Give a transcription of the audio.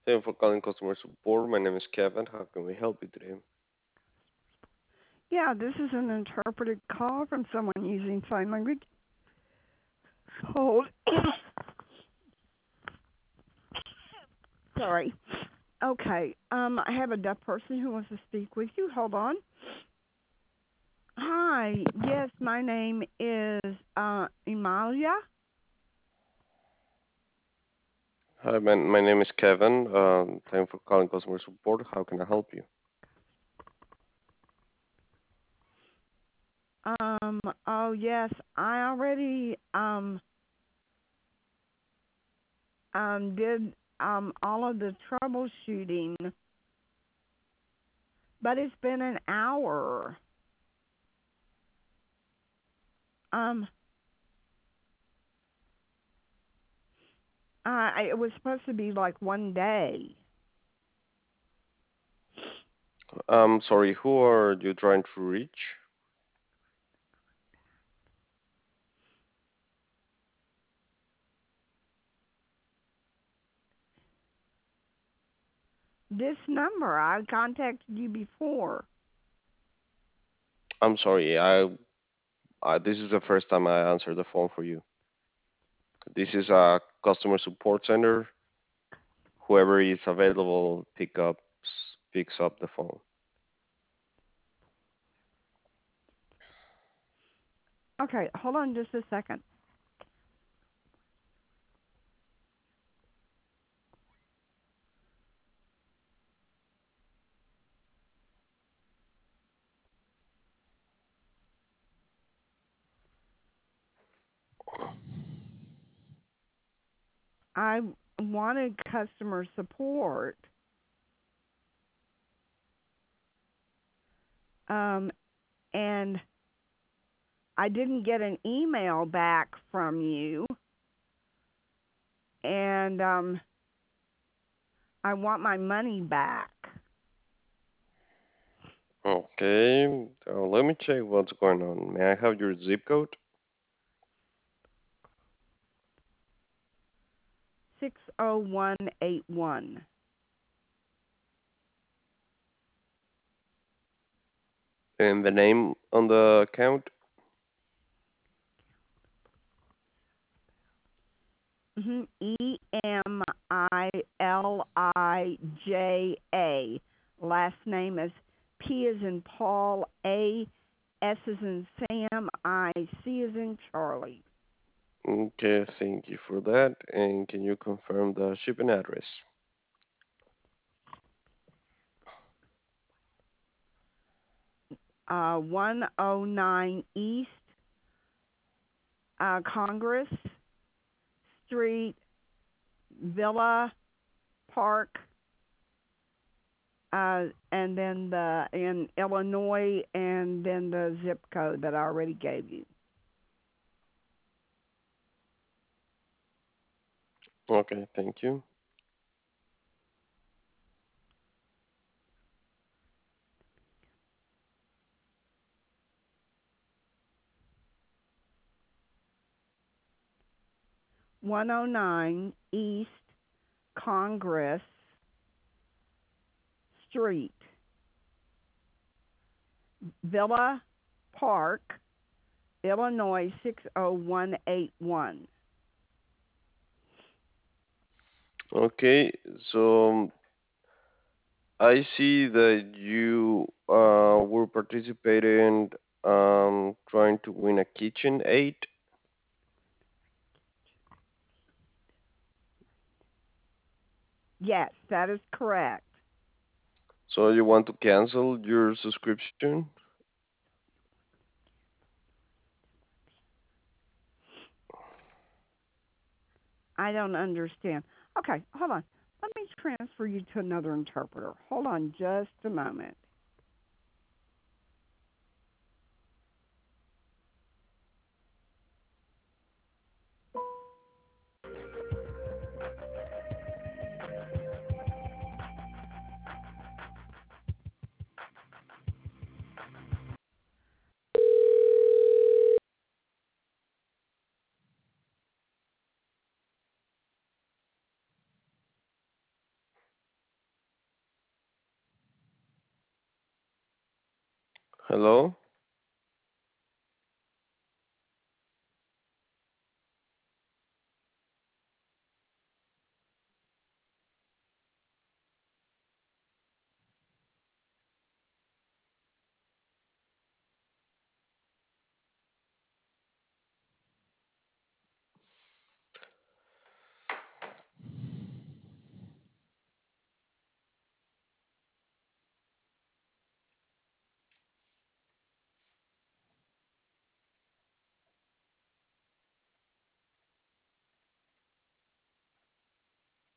Thank you for calling customer support. My name is Kevin. How can we help you today? Yeah, this is an interpreted call from someone using sign language. Hold. Sorry. Okay. I have a deaf person who wants to speak with you. Hold on. Hi. Yes, my name is Emalia. Hi, my name is Kevin. Thank you for calling customer support. How can I help you? Oh yes, I already did all of the troubleshooting, but it's been an hour. Um, it was supposed to be like one day. Sorry, who are you trying to reach? This number, I contacted you before. I'm sorry, this is the first time I answer the phone for you. This is a customer support center. Whoever is available picks up the phone. Okay, hold on just a second. I wanted customer support, um, and I didn't get an email back from you, and I want my money back. Okay, let me check what's going on. May I have your zip code 60181. and the name on the account? Emilija. Last name is P as in Paul, A, S as in Sam, I, C as in Charlie. Okay, thank you for that. And can you confirm the shipping address? 109 East Congress Street, Villa Park, and then the in Illinois, and then the zip code that I already gave you. Okay, thank you. - 109 East Congress Street, Villa Park, Illinois 60181. Okay, so I see that you were participating, trying to win a KitchenAid. Yes, that is correct. So you want to cancel your subscription? I don't understand. Okay, hold on. Let me transfer you to another interpreter. Hold on just a moment. Hello?